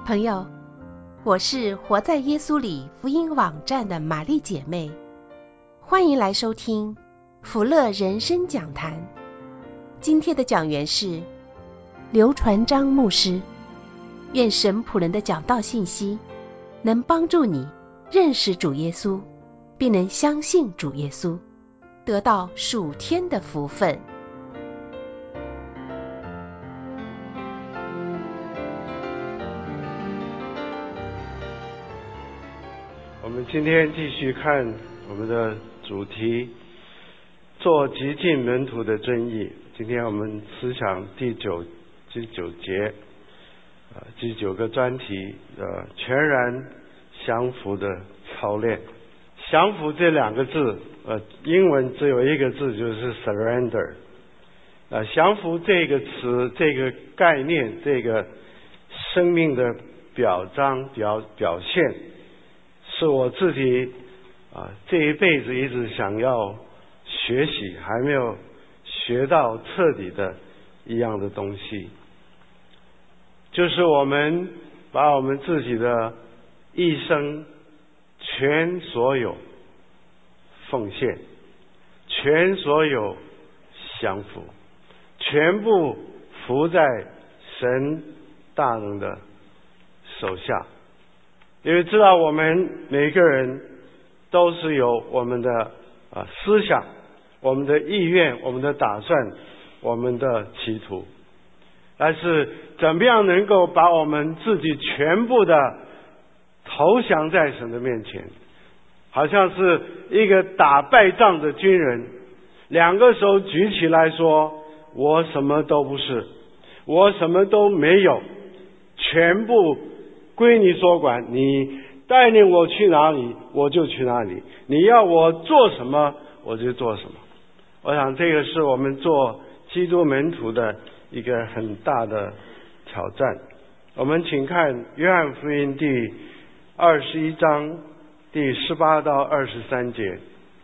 朋友，我是活在耶稣里福音网站的玛丽姐妹，欢迎来收听福乐人生讲坛。今天的讲员是刘传章牧师。愿神仆人的讲道信息能帮助你认识主耶稣，并能相信主耶稣，得到属天的福分。 我们今天继续看我们的主题，做极尽门徒的真意。今天我们思想第九节，第9个专题，全然降服的操练。降服这2个字，英文只有一个字，就是 surrender。降服这个词，这个概念，这个生命的表现，是我自己这一辈子一直想要学习，还没有学到彻底的一样的东西，就是我们把我们自己的一生全所有奉献，全所有降服，全部服在神大能的手下。因为知道我们每个人都是有我们的思想，我们的意愿，我们的打算，我们的企图，但是怎么样能够把我们自己全部的投降在神的面前，好像是一个打败仗的军人，2个手举起来说，我什么都不是，我什么都没有，全部归你所管，你带领我去哪里我就去哪里，你要我做什么我就做什么。我想这个是我们做基督门徒的一个很大的挑战。我们请看约翰福音第21章第18到23节。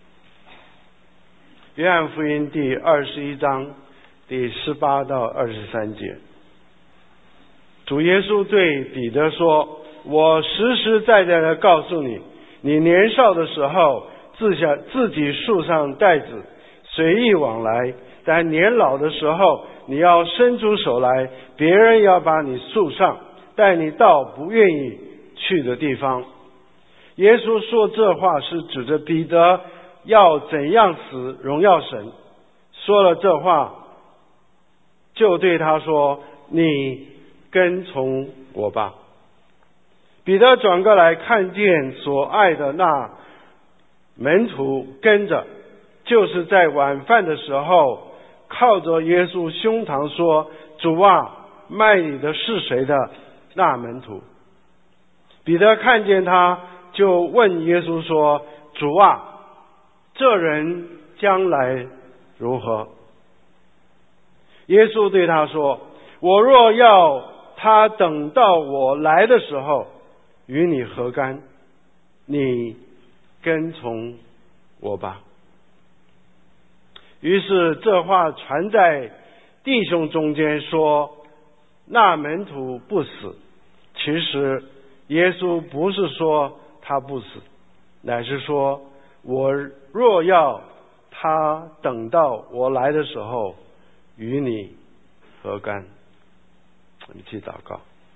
约翰福音第21章第18到23节。主耶稣对彼得说，我实实在在的告诉你，你年少的时候自己束上带子，随意往来，但年老的时候你要伸出手来，别人要把你束上，带你到不愿意去的地方。耶稣说这话是指着彼得要怎样死荣耀神，说了这话就对他说，你跟从我吧。彼得转过来看见所爱的那门徒跟着，就是在晚饭的时候靠着耶稣胸膛说，主啊，卖你的是谁的那门徒。彼得看见他，就问耶稣说，主啊，这人将来如何？耶稣对他说，我若要他等到我来的时候与你何干？你跟从我吧。于是这话传在弟兄中间，说那门徒不死。其实耶稣不是说他不死，乃是说我若要他等到我来的时候与你何干？我们一起祷告。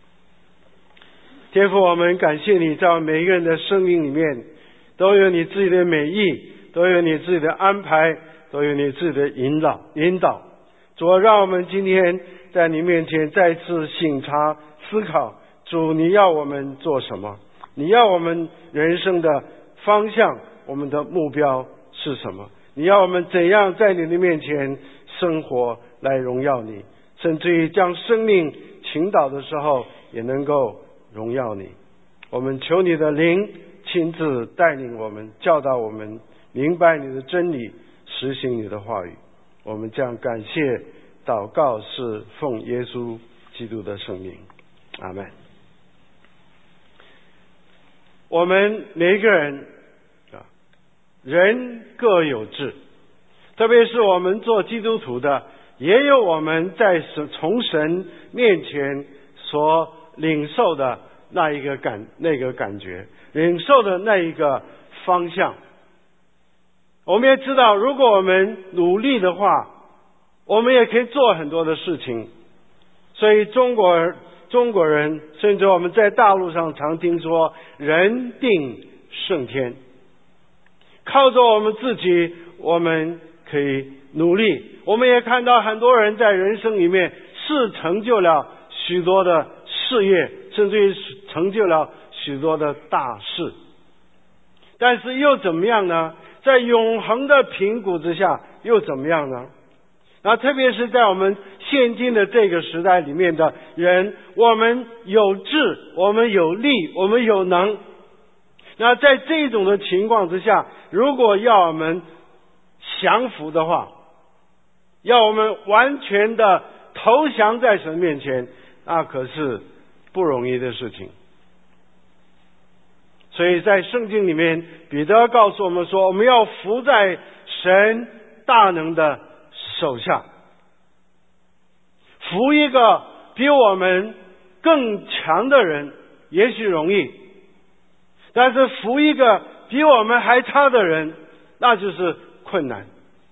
天父，我们感谢你，在每一个人的生命里面都有你自己的美意，都有你自己的安排，都有你自己的引导。主啊，让我们今天在你面前再次省察思考，主，你要我们做什么？你要我们人生的方向，我们的目标是什么？你要我们怎样在你的面前生活来荣耀你，甚至于将生命倾倒的时候也能够荣耀你。我们求你的灵亲自带领我们，教导我们明白你的真理，实行你的话语。我们这样感谢祷告，是奉耶稣基督的圣名，阿们。我们每一个人人各有志，特别是我们做基督徒的，也有我们在从神面前所领受的那个感觉，领受的那一个方向。我们也知道，如果我们努力的话，我们也可以做很多的事情。所以中国人，甚至我们在大陆上常听说人定胜天，靠着我们自己，我们可以努力。我们也看到很多人在人生里面是成就了许多的事业，甚至于成就了许多的大事。但是又怎么样呢？在永恒的评估之下又怎么样呢？那特别是在我们现今的这个时代里面的人，我们有智，我们有力，我们有能。那在这种的情况之下，如果要我们降服的话，要我们完全的投降在神面前，那可是不容易的事情。所以在圣经里面，彼得告诉我们说，我们要服在神大能的手下。服一个比我们更强的人也许容易，但是服一个比我们还差的人，那就是困难。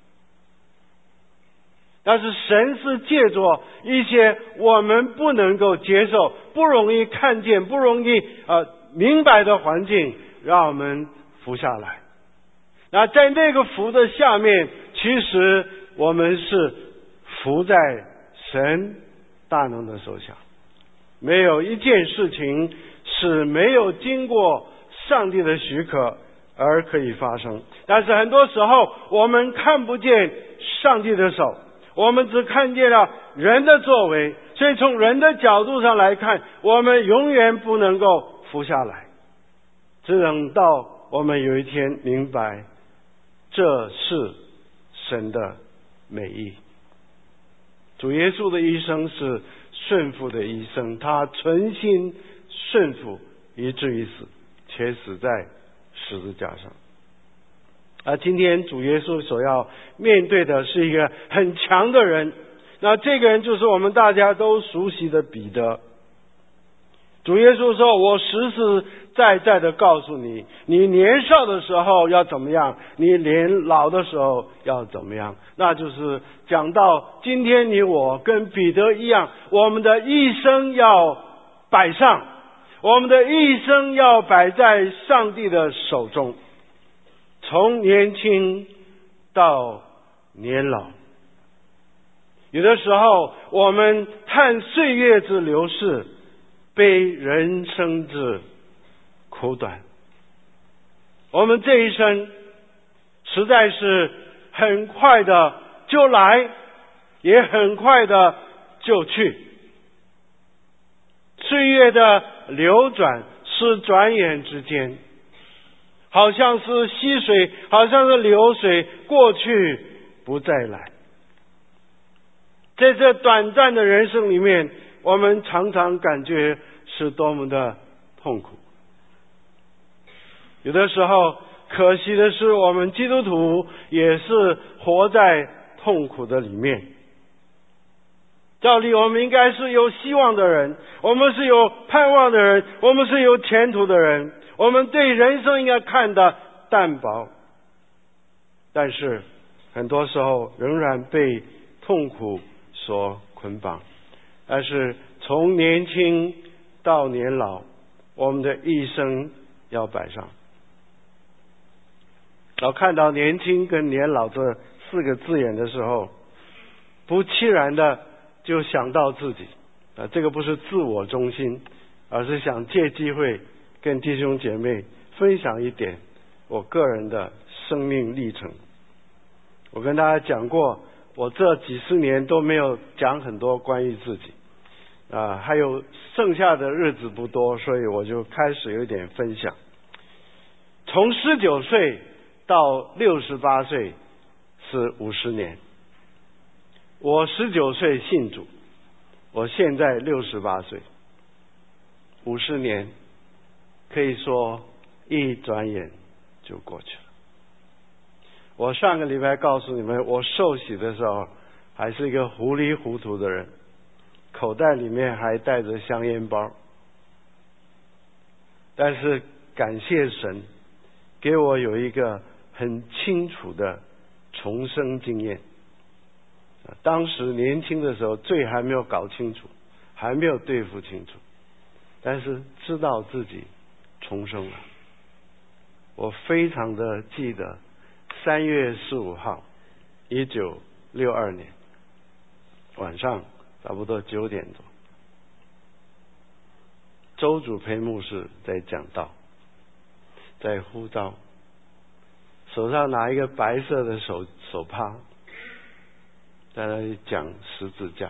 但是神是借着一些我们不能够接受、不容易看见、不容易明白的环境，让我们服下来。那在那个服的下面，其实我们是服在神大能的手下。没有一件事情是没有经过上帝的许可而可以发生。但是很多时候我们看不见上帝的手，我们只看见了人的作为，所以从人的角度上来看，我们永远不能够服下来。只等到我们有一天明白，这是神的美意。主耶稣的一生是顺服的一生，他存心顺服以至于死，且死在十字架上。今天主耶稣所要面对的是一个很强的人，那这个人就是我们大家都熟悉的彼得。主耶稣说，我实实在在的告诉你，你年少的时候要怎么样，你年老的时候要怎么样。那就是讲到今天你我跟彼得一样，我们的一生要摆上，我们的一生要摆在上帝的手中，从年轻到年老。有的时候我们叹岁月之流逝，悲人生之苦短。我们这一生实在是很快的就来，也很快的就去。岁月的流转是转眼之间，好像是溪水，好像是流水，过去不再来。在这短暂的人生里面，我们常常感觉是多么的痛苦。有的时候可惜的是，我们基督徒也是活在痛苦的里面。照理我们应该是有希望的人，我们是有盼望的人，我们是有前途的人，我们对人生应该看得淡薄。但是很多时候仍然被痛苦所捆绑。但是从年轻到年老，我们的一生要摆上。看到年轻跟年老这四个字眼的时候，不期然的就想到自己。这个不是自我中心，而是想借机会跟弟兄姐妹分享一点我个人的生命历程。我跟大家讲过，我这几十年都没有讲很多关于自己，还有剩下的日子不多，所以我就开始有一点分享。从19岁到68岁是50年。我19岁信主，我现在68岁，50年可以说一转眼就过去了。我上个礼拜告诉你们，我受洗的时候还是一个糊里糊涂的人，口袋里面还带着香烟包。 但是感谢神，给我有一个很清楚的重生经验。当时年轻的时候，罪还没有搞清楚，还没有对付清楚，但是知道自己重生了。我非常的记得3月15号1962年晚上差不多9点多，周主培牧师在讲道，在呼召，手上拿一个白色的手帕，在那里讲十字架，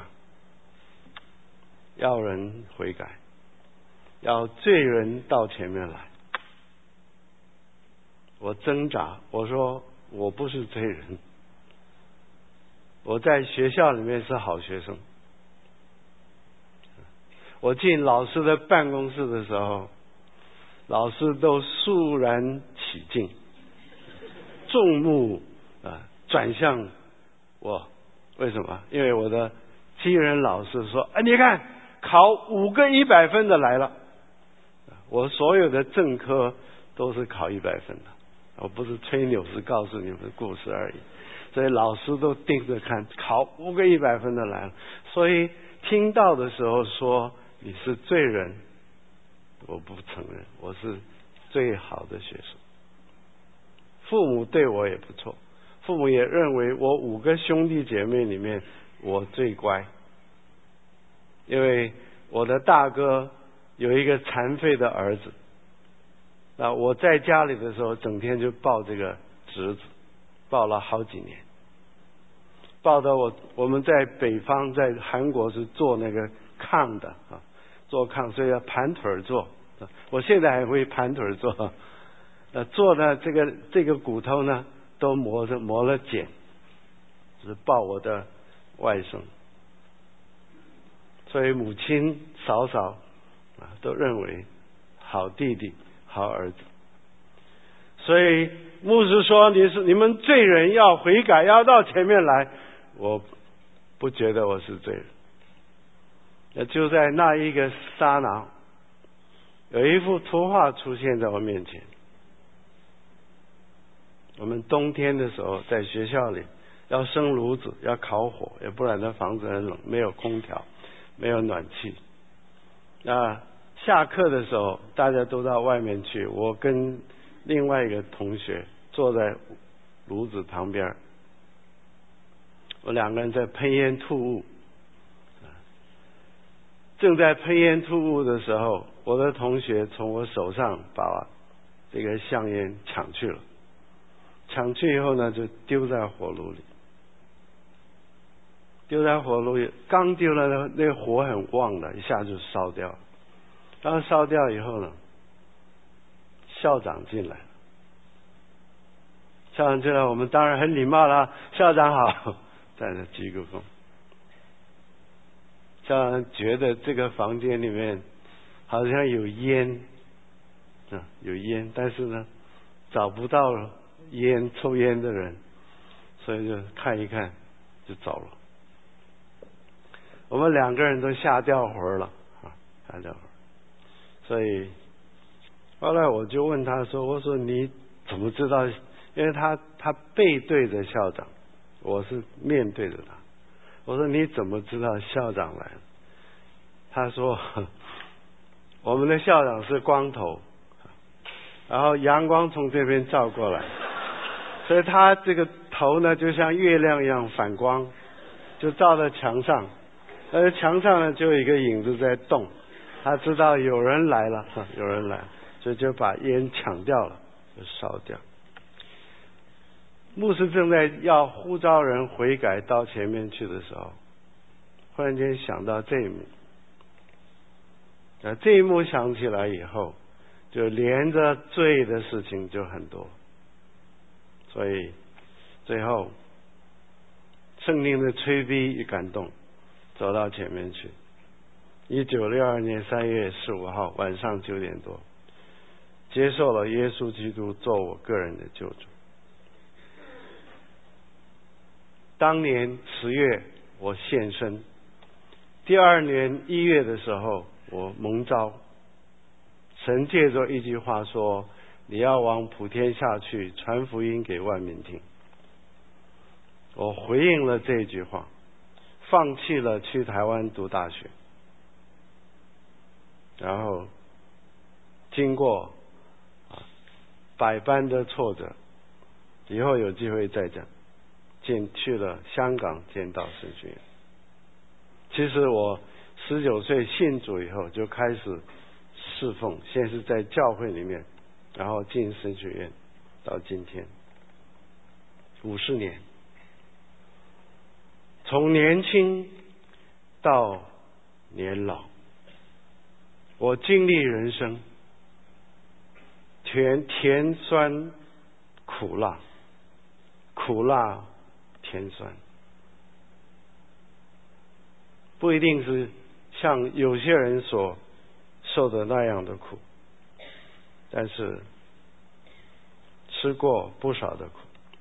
要人悔改，要罪人到前面来。我挣扎，我说我不是罪人，我在学校里面是好学生。我进老师的办公室的时候，老师都肃然起敬，众目转向我。为什么？因为我的替人老师说，你看考5个100分的来了。我所有的正科都是考100分的，我不是吹牛，是告诉你们故事而已。所以老师都盯着看，考5个100分的来了。所以听到的时候说你是罪人，我不承认，我是最好的学生。父母对我也不错，父母也认为我5个兄弟姐妹里面我最乖，因为我的大哥有一个残废的儿子，那我在家里的时候整天就抱这个侄子，抱了好几年，抱到我们在北方，在韩国是做那个炕的做炕，所以要盘腿坐。我现在还会盘腿坐，坐的这个骨头呢都磨了茧，就是抱我的外甥。所以母亲嫂嫂都认为好弟弟好儿子。所以牧师说你们罪人要悔改，要到前面来，我不觉得我是罪人。就在那一个刹那，有一幅图画出现在我面前。我们冬天的时候在学校里要生炉子，要烤火，要不然那房子很冷，没有空调，没有暖气。那下课的时候大家都到外面去，我跟另外一个同学坐在炉子旁边，我2个人在喷烟吐雾。正在喷烟吐雾的时候，我的同学从我手上把这个香烟抢去了，抢去以后呢就丢在火炉里。丢在火炉里，刚丢了呢，那个火很旺的，一下就烧掉了。刚烧掉以后呢，校长进来了。校长进来，我们当然很礼貌啦，校长好，在那鞠个躬。校长觉得这个房间里面好像有烟，有烟，但是呢找不到抽烟的人，所以就看一看就走了。我们2个人都吓掉魂了，吓掉魂。所以后来我就问他说，我说你怎么知道？因为他背对着校长，我是面对着他。我说你怎么知道校长来了？他说我们的校长是光头，然后阳光从这边照过来，所以他这个头呢就像月亮一样反光，就照在墙上，而墙上呢就有一个影子在动，他知道有人来了，有人来了，所以就把烟抢掉了，就烧掉。牧师正在要呼召人悔改到前面去的时候，忽然间想到这一幕。这一幕想起来以后，就连着罪的事情就很多。所以最后圣灵的催逼与感动，走到前面去。1962年3月15号晚上9点多，接受了耶稣基督做我个人的救主。当年10月我献身，第2年1月的时候我蒙召神借着一句话说，你要往普天下去，传福音给万民听。我回应了这句话，放弃了去台湾读大学，然后经过百般的挫折，以后有机会再讲，去了香港建道神学院。其实我19岁信主以后就开始侍奉，先是在教会里面，然后进神学院，到今天50年，从年轻到年老，我经历人生甜酸苦辣，苦辣甜酸，不一定是像有些人所受的那样的苦，但是吃过不少的苦。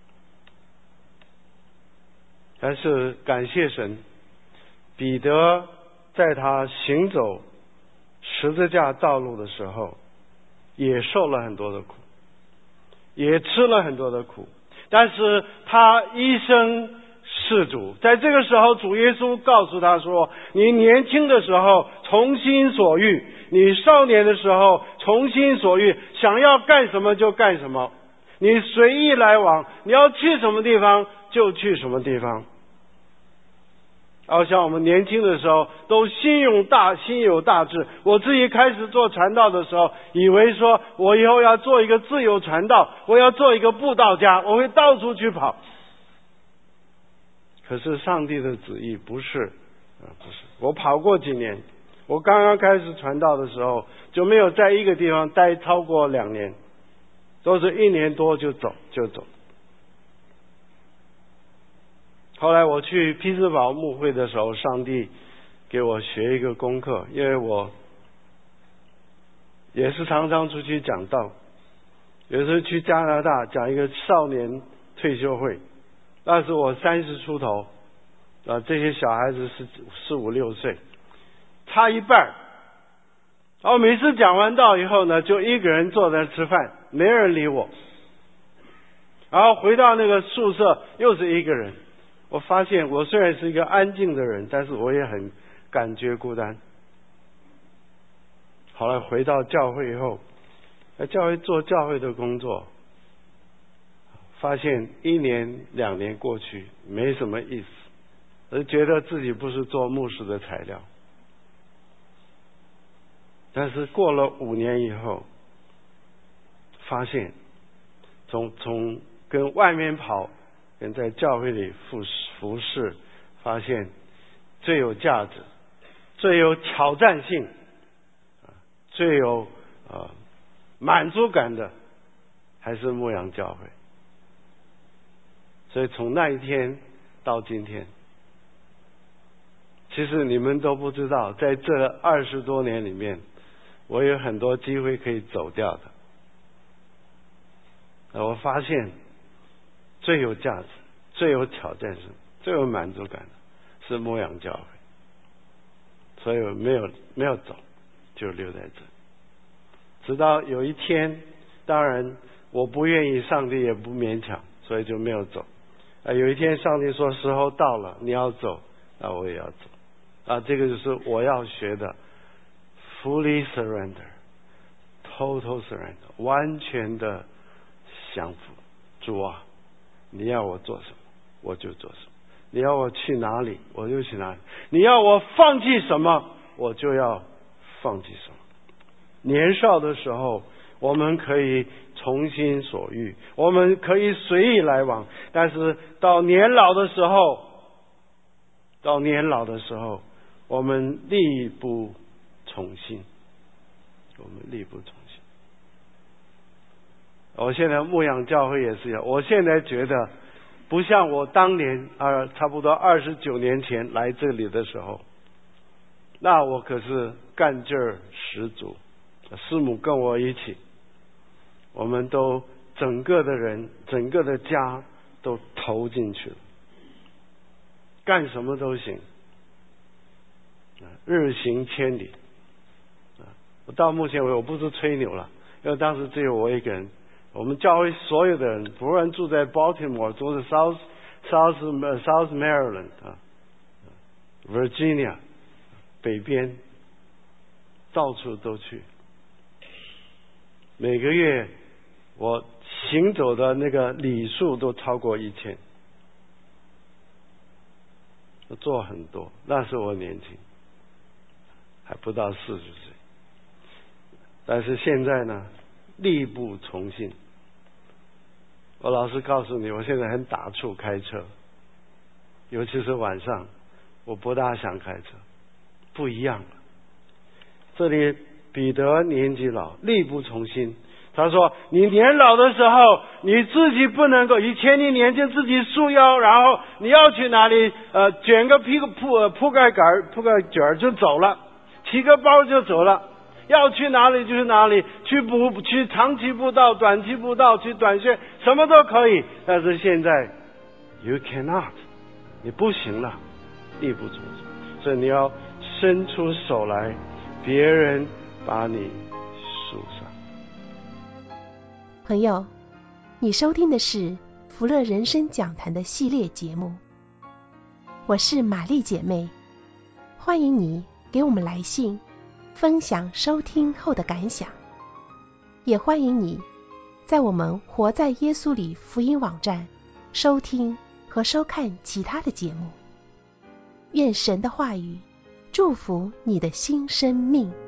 但是感谢神，彼得在他行走十字架道路的时候，也受了很多的苦，也吃了很多的苦，但是他一生事主。在这个时候，主耶稣告诉他说，你年轻的时候从心所欲，你少年的时候从心所欲，想要干什么就干什么，你随意来往，你要去什么地方就去什么地方。好像我们年轻的时候都心有大志，我自己开始做传道的时候，以为说我以后要做一个自由传道，我要做一个布道家，我会到处去跑。可是上帝的旨意不是，我跑过几年，我刚刚开始传道的时候就没有在一个地方待超过2年，都是1年多就走。后来我去匹兹堡牧会的时候，上帝给我学一个功课，因为我也是常常出去讲道，有时候去加拿大讲一个少年退休会，那时我30出头，这些小孩子是4、5、6岁，差一半。然后每次讲完道以后呢，就一个人坐在吃饭，没人理我。然后回到那个宿舍，又是一个人。我发现我虽然是一个安静的人，但是我也很感觉孤单。后来回到教会以后，在教会做教会的工作，发现1年2年过去没什么意思，而觉得自己不是做牧师的材料。但是过了5年以后，发现从跟外面跑跟在教会里服侍，发现最有价值、最有挑战性、最有满足感的还是牧养教会。所以从那一天到今天，其实你们都不知道，在这20多年里面，我有很多机会可以走掉的。我发现最有价值、最有挑战性、最有满足感的是牧养教会，所以我没有走，就留在这。直到有一天，当然我不愿意，上帝也不勉强，所以就没有走。有一天上帝说时候到了，你要走，那我也要走。这个就是我要学的 fully surrender、total surrender， 完全的降服。主啊，你要我做什么我就做什么，你要我去哪里我就去哪里，你要我放弃什么我就要放弃什么。年少的时候我们可以从心所欲，我们可以随意来往，但是到年老的时候，我们力不从心。我现在牧养教会也是一样，我现在觉得不像我当年差不多29年前来这里的时候，那我可是干劲儿十足。师母跟我一起，我们都整个的人、整个的家都投进去了，干什么都行，日行千里。 我到目前为止我不是吹牛了，因为当时只有我一个人，我们教会所有的人，不论住在 Baltimore， 住在 South Maryland Virginia 北边，到处都去。每个月我行走的那个里数都超过1000，我做很多。那时我年轻，还不到40岁，但是现在呢，力不从心。我老实告诉你，我现在很打怵开车，尤其是晚上，我不大想开车。不一样了，这里彼得年纪老，力不从心。他说：“你年老的时候，你自己不能够。以前你年轻自己束腰，然后你要去哪里，卷个铺盖卷就走了，提个包就走了。要去哪里就是哪里，去长期步道、短期步道，去短线，什么都可以。但是现在 ，you cannot， 你不行了，力不从心。所以你要伸出手来，别人把你束上。” 朋友，你收听的是福乐人生讲坛的系列节目，我是玛丽姐妹，欢迎你给我们来信，分享收听后的感想，也欢迎你在我们活在耶稣里福音网站收听和收看其他的节目。愿神的话语祝福你的新生命。